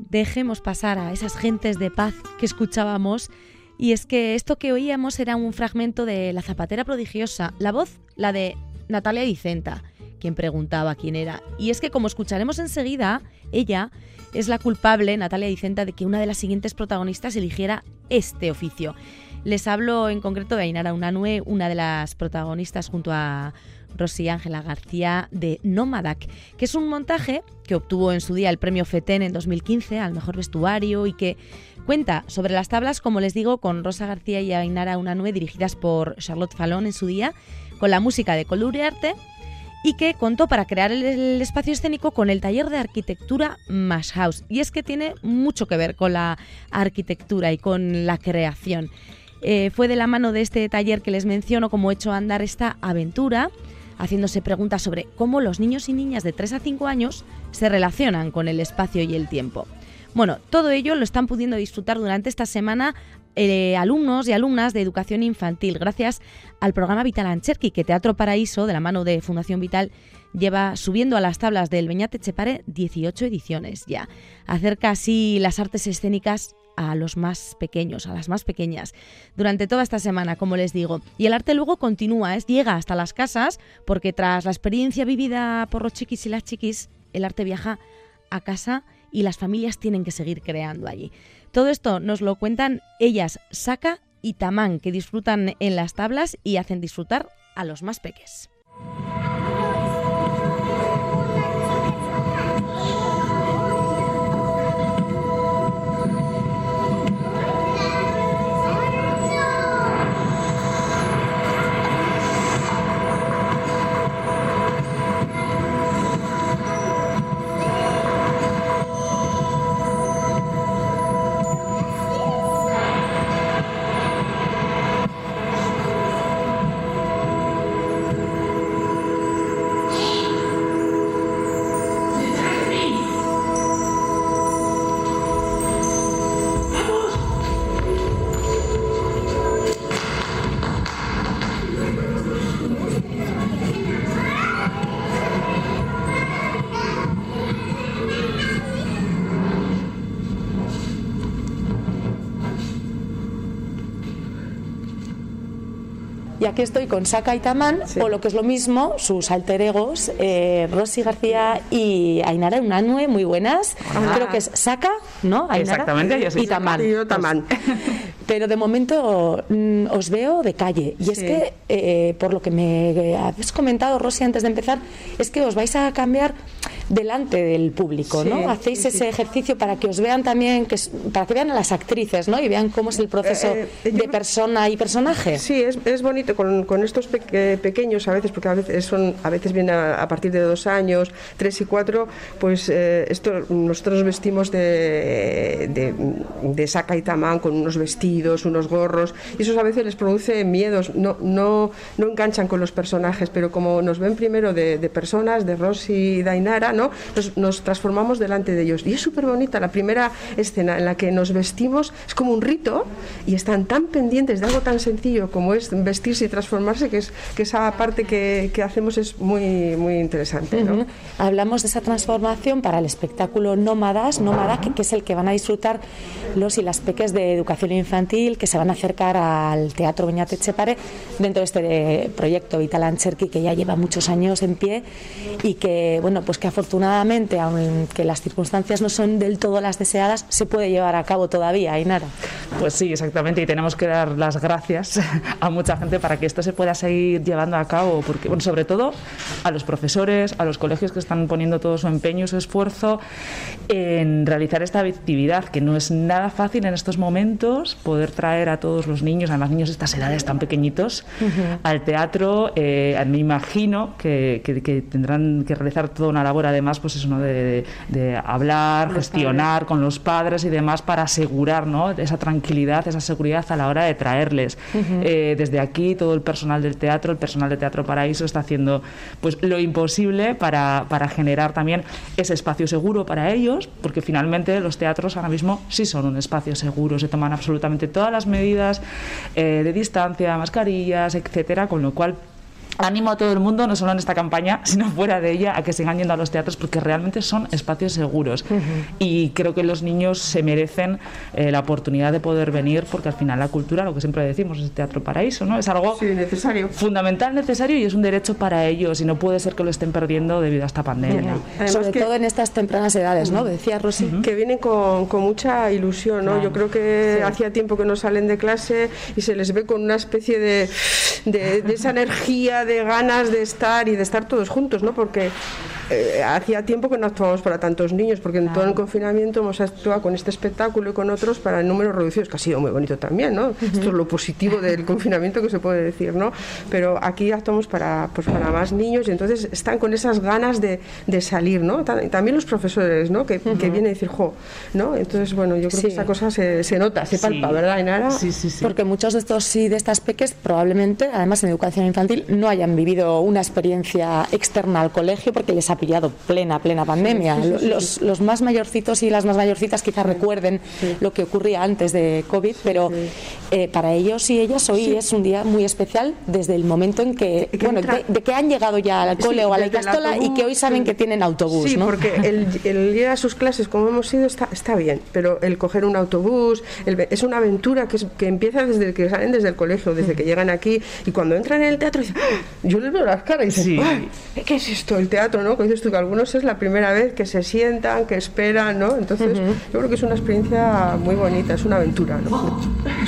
dejemos pasar a esas gentes de paz que escuchábamos. Y es que esto que oíamos era un fragmento de La zapatera prodigiosa, la voz, la de Natalia Dicenta, quien preguntaba quién era. Y es que, como escucharemos enseguida, ella es la culpable, Natalia Dicenta, de que una de las siguientes protagonistas eligiera este oficio. Les hablo en concreto de Ainara Unanue, una de las protagonistas junto a Rosy Ángela García de Nómadak, que es un montaje que obtuvo en su día el premio FETEN en 2015 al mejor vestuario y que cuenta sobre las tablas, como les digo, con Rosa García y Ainara Unanue, dirigidas por Charlotte Fallon en su día, con la música de Col Uriarte, y que contó para crear el espacio escénico con el taller de arquitectura Mash House. Y es que tiene mucho que ver con la arquitectura y con la creación. Fue de la mano de este taller que les menciono cómo he hecho andar esta aventura, haciéndose preguntas sobre cómo los niños y niñas de 3 a 5 años se relacionan con el espacio y el tiempo. Bueno, todo ello lo están pudiendo disfrutar durante esta semana alumnos y alumnas de educación infantil, gracias al programa Vital Antzerki, que Teatro Paraíso, de la mano de Fundación Vital, lleva subiendo a las tablas del Beñat Etxepare 18 ediciones ya. Acerca así las artes escénicas a los más pequeños, a las más pequeñas, durante toda esta semana, como les digo. Y el arte luego continúa, llega hasta las casas, porque tras la experiencia vivida por los chiquis y las chiquis, el arte viaja a casa y las familias tienen que seguir creando allí. Todo esto nos lo cuentan ellas, Saka y Tamán, que disfrutan en las tablas y hacen disfrutar a los más peques. Y aquí estoy con Saka y Tamán, sí, o lo que es lo mismo, sus alter egos, Rosy García y Ainara Unanue, muy buenas. Hola. Creo que es Saka, ¿no? Ainara. Exactamente, yo soy y Tamán. Y yo Tamán. Pero de momento os veo de calle. Y es que, por lo que me habéis comentado, Rosy, antes de empezar, es que os vais a cambiar delante del público, ¿no? Sí, hacéis ese ejercicio para que os vean también, para que vean a las actrices, ¿no? Y vean cómo es el proceso de persona y personaje. Sí, es bonito con estos pequeños a veces, porque a veces vienen a partir de 2 años, 3 y 4, pues nosotros vestimos de Saka y Tamán con unos vestidos, unos gorros, y eso a veces les produce miedos, no enganchan con los personajes, pero como nos ven primero de personas, de Rosy y de Ainara, ¿no? Nos transformamos delante de ellos, y es súper bonita la primera escena en la que nos vestimos, es como un rito, y están tan pendientes de algo tan sencillo como es vestirse y transformarse, que esa parte que hacemos es muy, muy interesante, ¿no? Hablamos de esa transformación para el espectáculo Nómada, que es el que van a disfrutar los y las peques de educación infantil, que se van a acercar al Teatro Beñat Etxepare dentro de este proyecto Vital Antzerki, que ya lleva muchos años en pie y que, bueno, pues que afortunadamente, aunque las circunstancias no son del todo las deseadas, se puede llevar a cabo todavía, Ainara. Pues sí, exactamente, y tenemos que dar las gracias a mucha gente para que esto se pueda seguir llevando a cabo, porque, bueno, sobre todo a los profesores, a los colegios que están poniendo todo su empeño y su esfuerzo en realizar esta actividad, que no es nada fácil en estos momentos, poder traer a todos los niños, además niños de estas edades tan pequeñitos, al teatro. Me imagino que tendrán que realizar toda una labor, además, pues eso, ¿no? de hablar, gestionar con los padres y demás, para asegurar, ¿no?, esa tranquilidad, esa seguridad a la hora de traerles. Desde aquí todo el personal del teatro, el personal de Teatro Paraíso, está haciendo pues lo imposible para generar también ese espacio seguro para ellos, porque finalmente los teatros ahora mismo sí son un espacio seguro, se toman absolutamente todas las medidas de distancia, mascarillas, etcétera, con lo cual Animo a todo el mundo, no solo en esta campaña, sino fuera de ella, a que sigan yendo a los teatros porque realmente son espacios seguros. Y creo que los niños se merecen la oportunidad de poder venir, porque al final la cultura, lo que siempre decimos, es teatro paraíso, ¿no? Es algo necesario, fundamental, necesario, y es un derecho para ellos y no puede ser que lo estén perdiendo debido a esta pandemia. Sobre todo en estas tempranas edades, ¿no? Decía Rosy. Que vienen con mucha ilusión, ¿no? Yo creo que hacía tiempo que no salen de clase y se les ve con una especie de esa energía, de ganas de estar y de estar todos juntos, ¿no? Porque hacía tiempo que no actuábamos para tantos niños, porque en todo el confinamiento hemos actuado con este espectáculo y con otros para números reducidos, que ha sido muy bonito también, ¿no? Esto es lo positivo del confinamiento que se puede decir, ¿no? Pero aquí actuamos para más niños y entonces están con esas ganas de salir, ¿no? También los profesores, ¿no? Que vienen a decir, jo, ¿no? Entonces, bueno, yo creo que esa cosa se nota, se palpa, ¿verdad, Ainara? Sí. Porque muchos de estos de estas peques probablemente, además en educación infantil, no hayan vivido una experiencia externa al colegio porque les ha pillado plena pandemia. Los más mayorcitos y las más mayorcitas quizás recuerden lo que ocurría antes de COVID, pero para ellos y ellas hoy es un día muy especial desde el momento en que de que han llegado ya al cole o a la Icastola y que hoy saben que tienen autobús, ¿no? Porque el ir a sus clases como hemos ido está bien, pero el coger un autobús es una aventura que empieza desde que salen desde el colegio, desde que llegan aquí, y cuando entran en el teatro dicen, yo les veo las caras y dicen, ¿qué es esto? El teatro, ¿no? Que dices tú, que algunos es la primera vez que se sientan, que esperan, ¿no? Entonces yo creo que es una experiencia muy bonita, es una aventura, ¿no?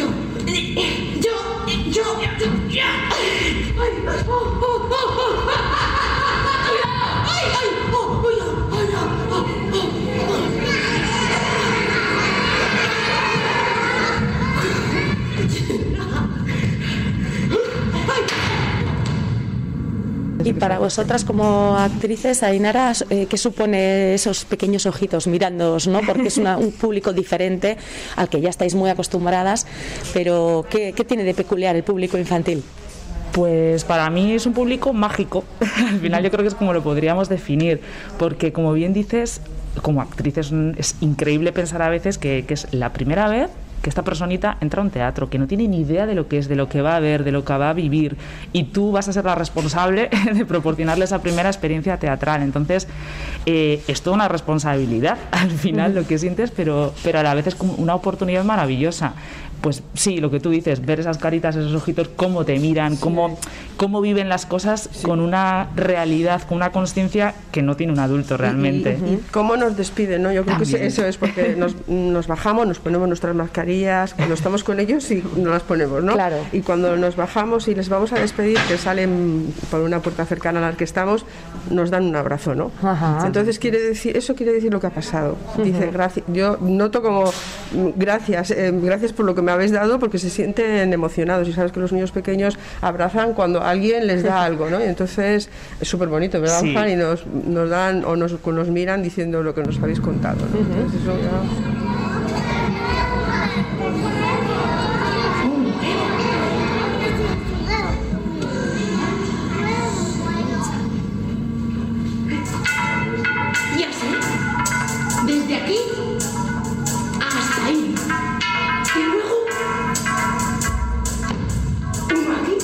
Y para vosotras como actrices, Ainara, ¿qué supone esos pequeños ojitos mirándoos, ¿no? Porque es un público diferente al que ya estáis muy acostumbradas, pero ¿qué tiene de peculiar el público infantil? Pues para mí es un público mágico. Al final yo creo que es como lo podríamos definir, porque como bien dices, como actrices es increíble pensar a veces que es la primera vez que esta personita entra a un teatro, que no tiene ni idea de lo que es, de lo que va a ver, de lo que va a vivir, y tú vas a ser la responsable de proporcionarle esa primera experiencia teatral. Entonces es toda una responsabilidad al final lo que sientes, pero a la vez es como una oportunidad maravillosa. Pues sí, lo que tú dices, ver esas caritas, esos ojitos, cómo te miran, cómo viven las cosas con una realidad, con una consciencia que no tiene un adulto realmente. Y cómo nos despiden, ¿no? Yo creo que eso es porque nos bajamos, nos ponemos nuestras mascarillas, cuando estamos con ellos y nos las ponemos, ¿no? Claro. Y cuando nos bajamos y les vamos a despedir, que salen por una puerta cercana a la que estamos, nos dan un abrazo, ¿no? Entonces eso quiere decir lo que ha pasado. Dice, gracias, yo noto como gracias por lo que me habéis dado, porque se sienten emocionados, y sabes que los niños pequeños abrazan cuando alguien les da algo, ¿no? Y entonces es súper bonito, ¿verdad, Juan? Y nos dan o nos miran diciendo lo que nos habéis contado, ¿no? Entonces eso ya... Desde aquí hasta ahí. Y luego uno aquí,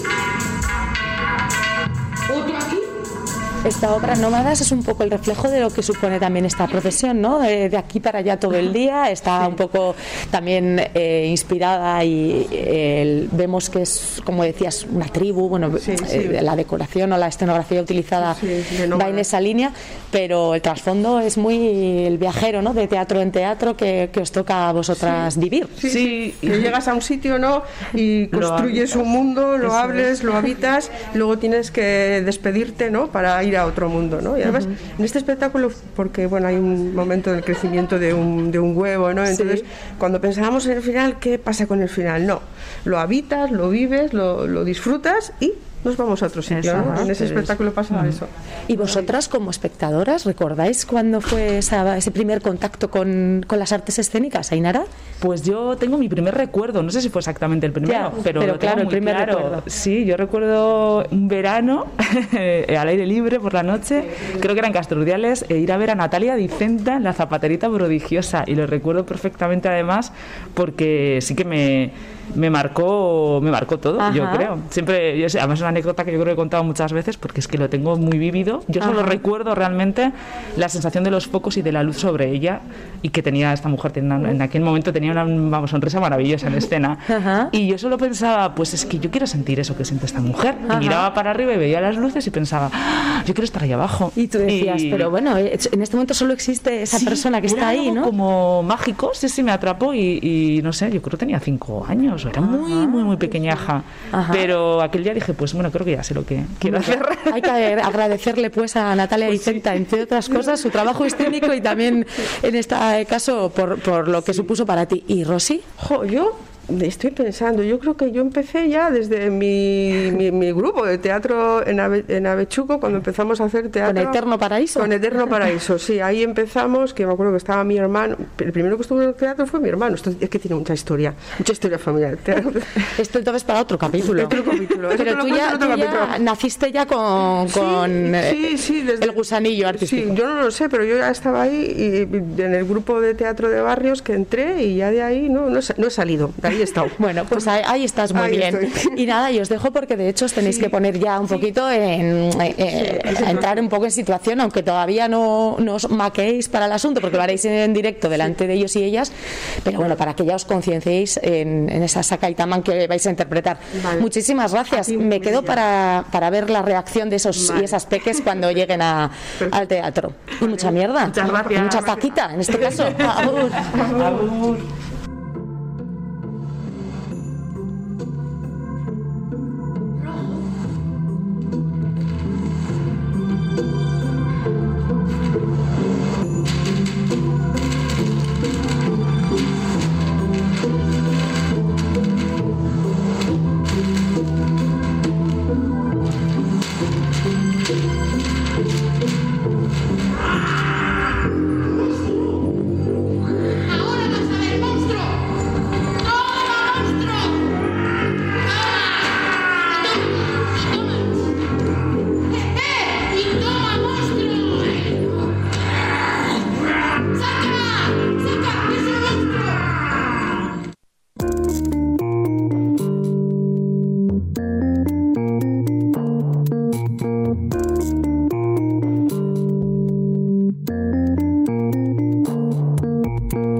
otro aquí. Esta obra Nómadas es un poco el reflejo de lo que supone también esta profesión, ¿no? De aquí para allá todo el día, está un poco también inspirada y vemos que es, como decías, una tribu, bueno, la decoración o la escenografía utilizada va en esa línea, pero el trasfondo es muy el viajero, ¿no? De teatro en teatro que os toca a vosotras vivir. Sí. Que llegas a un sitio, ¿no? Y construyes un mundo, lo hables, lo habitas, luego tienes que despedirte, ¿no? Para ir a otro mundo, ¿no? Y además en este espectáculo, porque bueno, hay un momento del crecimiento de un huevo, ¿no? Entonces cuando pensábamos en el final, ¿qué pasa con el final? No, lo habitas, lo vives, lo disfrutas y nos vamos a otro sitio, ¿no? En ese espectáculo pasa eso. ¿Y vosotras como espectadoras recordáis cuándo fue ese primer contacto con las artes escénicas, Ainara? Pues yo tengo mi primer recuerdo, no sé si fue exactamente el primero, pero claro, el primer recuerdo. Sí, yo recuerdo un verano al aire libre por la noche, creo que era en Castro Urdiales, ir a ver a Natalia Dicenta en La Zapaterita Prodigiosa, y lo recuerdo perfectamente además porque sí que me me marcó todo. Ajá. Yo creo. Siempre, además es una anécdota que yo creo que he contado muchas veces porque es que lo tengo muy vívido. Yo solo recuerdo realmente la sensación de los focos y de la luz sobre ella, y que tenía esta mujer, en aquel momento tenía una sonrisa maravillosa en escena. Ajá. Y yo solo pensaba, pues es que yo quiero sentir eso que siente esta mujer. Y miraba para arriba y veía las luces y pensaba, yo quiero estar ahí abajo. Y tú decías, pero bueno, en este momento solo existe esa persona que está ahí, ¿no? Como mágico, sí, me atrapó y no sé, yo creo que tenía 5 años, era muy pequeñaja. Ajá. Pero aquel día dije, pues bueno, creo que ya sé lo que quiero hacer. Hay que agradecerle pues a Natalia Dicenta, entre otras cosas, su trabajo escénico y también en este caso por lo que supuso para ti. ¿Y Rosy? Yo estoy pensando, yo creo que yo empecé ya desde mi grupo de teatro en Avechuco, cuando empezamos a hacer teatro. ¿Con Eterno Paraíso? Con Eterno Paraíso, sí, ahí empezamos, que me acuerdo que estaba mi hermano, el primero que estuvo en el teatro fue mi hermano. Esto es que tiene mucha historia familiar. Esto entonces para otro capítulo. Otro capítulo. Pero tú ya naciste ya con sí, desde el gusanillo artístico. Sí, yo no lo sé, pero yo ya estaba ahí y en el grupo de teatro de barrios que entré, y ya de ahí no he salido. Ahí he estado. Bueno, pues ahí estás muy bien. Y nada, y os dejo porque de hecho os tenéis que poner ya un poquito a entrar un poco en situación, aunque todavía no os maquéis para el asunto, porque lo haréis en directo delante de ellos y ellas, pero bueno, para que ya os concienciéis en esa Saca y Taman que vais a interpretar. Vale. Muchísimas gracias. Me quedo para ver la reacción de esos y esas peques cuando lleguen al teatro. Y mucha mierda. Muchas gracias. Y mucha paquita, en este caso. Abur.